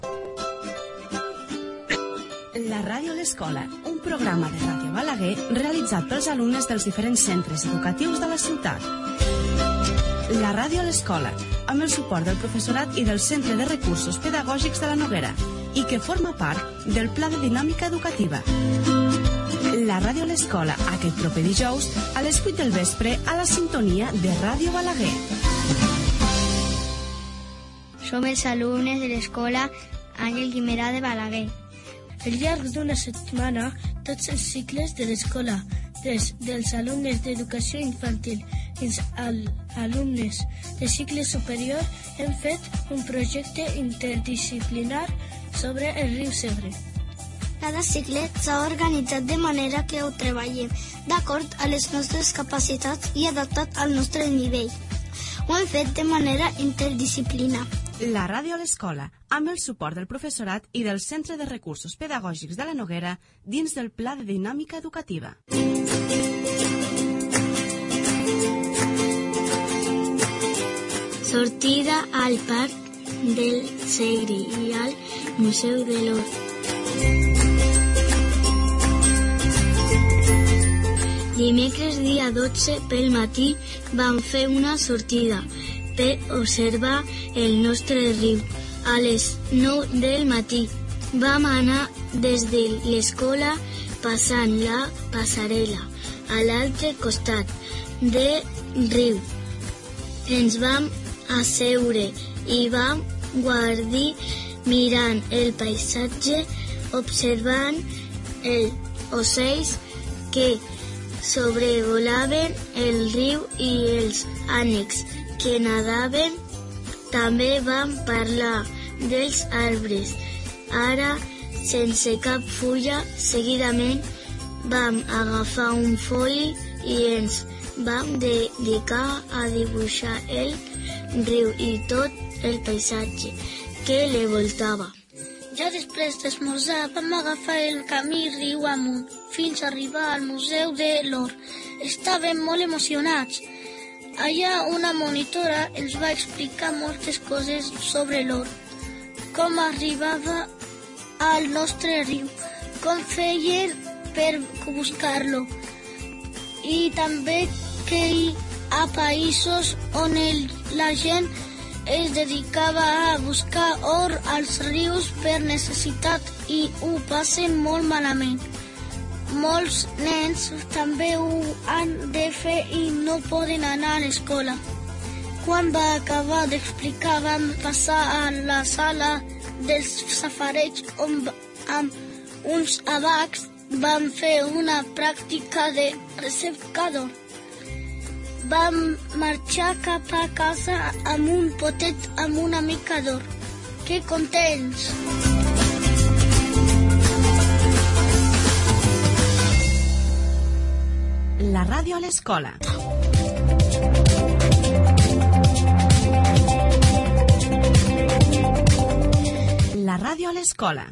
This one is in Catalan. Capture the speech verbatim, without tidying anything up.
La ràdio a l'escola, un programa de Ràdio Balaguer realitzat pels alumnes dels diferents centres educatius de la ciutat. La ràdio a l'escola, amb el suport del professorat i del Centre de Recursos Pedagògics de la Noguera, i que forma part del Pla de Dinàmica Educativa. La ràdio a l'escola, aquest proper dijous, a les vuit del vespre, a la sintonia de Ràdio Balaguer. Som els alumnes de l'escola Àngel Guimerà de Balaguer. Al llarg d'una setmana, tots els cicles de l'escola, des dels alumnes d'educació infantil fins als alumnes de cicle superior, hem fet un projecte interdisciplinar sobre el riu Segre. Cada cicle s'ha organitzat de manera que ho treballem d'acord a les nostres capacitats i adaptat al nostre nivell. Ho hem fet de manera interdisciplinar. La ràdio a l'escola, amb el suport del professorat i del Centre de Recursos Pedagògics de la Noguera dins del Pla de Dinàmica Educativa. Sortida al Parc del Segre i al Museu de l'Or. Dimecres dia dotze pel matí vam fer una sortida per observar el nostre riu. A les nou del matí vam anar des de l'escola passant la passarel·la a l'altre costat del riu. Ens vam asseure i vam guardir mirant el paisatge, observant els ocells que sobrevolaven el riu i els ànecs que nadaven. També vam parlar dels arbres, ara sense cap fulla. Seguidament vam agafar un foli i ens vam dedicar a dibuixar el riu i tot el paisatge que li voltava. Ja després d'esmorzar vam agafar el camí riu amunt fins a arribar al Museu de l'Or. Estàvem molt emocionats. Allà una monitora ens va explicar moltes coses sobre l'or, com arribava al nostre riu, com feien per buscar-lo, i també que hi ha països on el, la gent es dedicava a buscar or als rius per necessitat i ho passen molt malament. Molts nens també ho han de fer i no poden anar a l'escola. Quan va acabar d'explicar, vam passar a la sala dels safareig on amb uns abacs vam fer una pràctica de receptador. Vam marxar cap a casa amb un potet amb una mica d'or. Que contents! La ràdio a l'escola. La ràdio a l'escola.